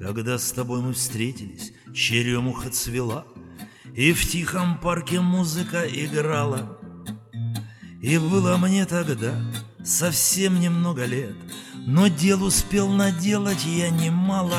Когда с тобой мы встретились, черемуха цвела, и в тихом парке музыка играла. И было мне тогда совсем немного лет, но дел успел наделать я немало.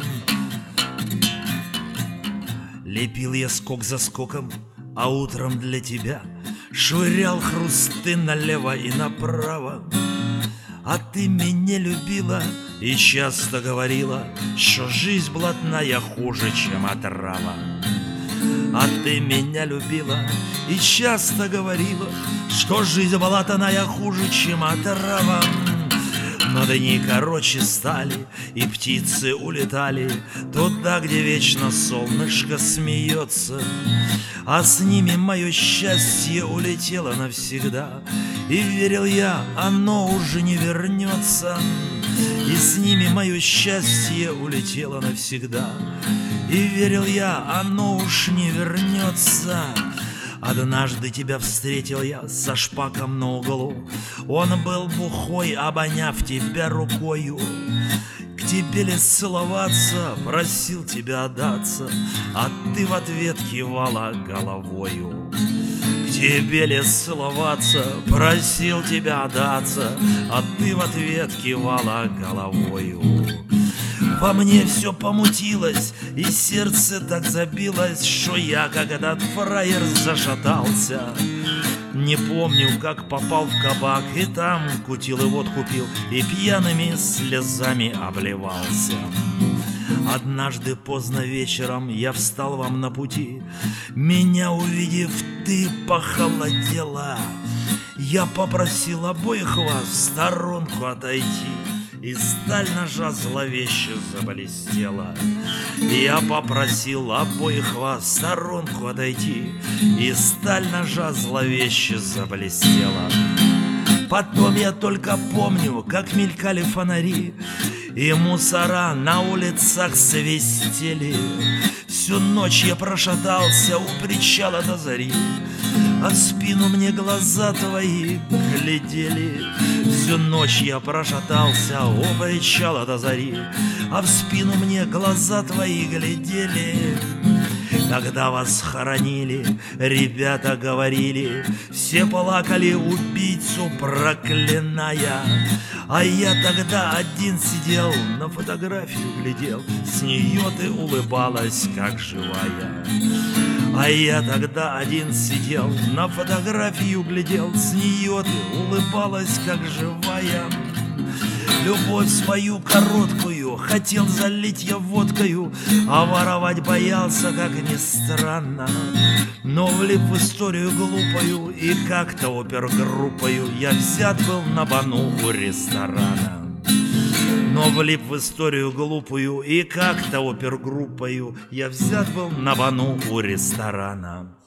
Лепил я скок за скоком, а утром для тебя швырял хрусты налево и направо. А ты меня любила и часто говорила, что жизнь блатная хуже, чем отрава. А ты меня любила и часто говорила, что жизнь блатная хуже, чем отрава. Но дни короче стали, и птицы улетали туда, где вечно солнышко смеется. А с ними мое счастье улетело навсегда, и верил я, оно уже не вернется. И с ними мое счастье улетело навсегда, и верил я, оно уж не вернется. Однажды тебя встретил я со шпаком на углу. Он был бухой, обоняв тебя рукою. К тебе ли целоваться, просил тебя отдаться, а ты в ответ кивала головою. К тебе ли целоваться, просил тебя отдаться, а ты в ответ кивала головою. Во мне все помутилось, и сердце так забилось, что я, как этот фраер, зашатался. Не помню, как попал в кабак, и там кутил и водку пил, и пьяными слезами обливался. Однажды поздно вечером я встал вам на пути. Меня увидев, ты похолодела. Я попросил обоих вас в сторонку отойти, и сталь ножа зловеще заблестела. Я попросил обоих вас в сторонку отойти, и сталь ножа зловеще заблестела. Потом я только помню, как мелькали фонари, и мусора на улицах свистели. Всю ночь я прошатался у причала до зари, а в спину мне глаза твои глядели. Всю ночь я прошатался у причала до зари, а в спину мне глаза твои глядели. Когда вас хоронили, ребята говорили, все плакали, убийцу проклиная. А я тогда один сидел, на фотографию глядел, с нее ты улыбалась, как живая. А я тогда один сидел, на фотографию глядел, с нее ты улыбалась, как живая. Любовь свою короткую хотел залить я водкою, а воровать боялся, как ни странно. Но влип в историю глупою, и как-то опергруппою я взят был на бану у ресторана. Но влип в историю глупую, и как-то опергруппою я взят был на бану у ресторана.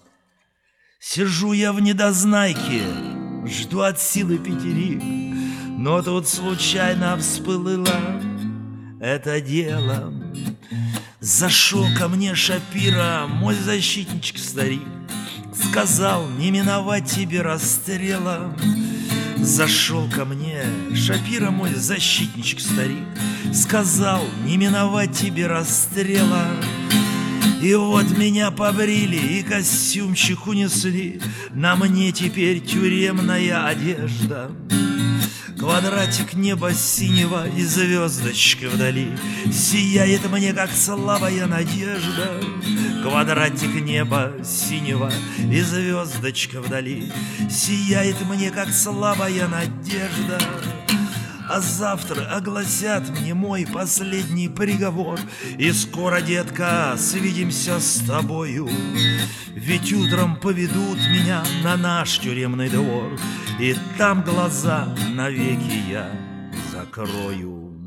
Сижу я в недознайке, жду от силы пятерик, но тут случайно всплыло это дело. Зашел ко мне Шапира, мой защитничек-старик, сказал, не миновать тебе расстрела. Зашел ко мне Шапира, мой защитничек-старик, сказал, не миновать тебе расстрела. И вот меня побрили и костюмчик унесли, на мне теперь тюремная одежда. Квадратик неба синего и звездочка вдали сияет мне, как слабая надежда. Квадратик неба синего и звездочка вдали сияет мне, как слабая надежда. А завтра огласят мне мой последний приговор, и скоро, детка, свидимся с тобою. Ведь утром поведут меня на наш тюремный двор, и там глаза навеки я закрою.